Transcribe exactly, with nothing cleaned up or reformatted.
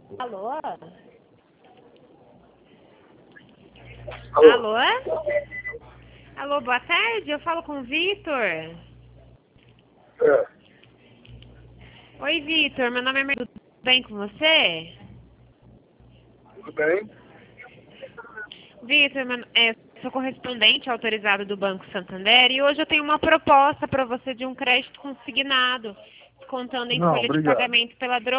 Alô? Alô? Alô? Alô, boa tarde, eu falo com o Vitor. É, Oi, Vitor, meu nome é Mer... Tudo bem com você? tudo bem? Vitor, meu- é, sou correspondente autorizado do Banco Santander e hoje eu tenho uma proposta para você de um crédito consignado, contando em Não, folha de obrigado. pagamento pela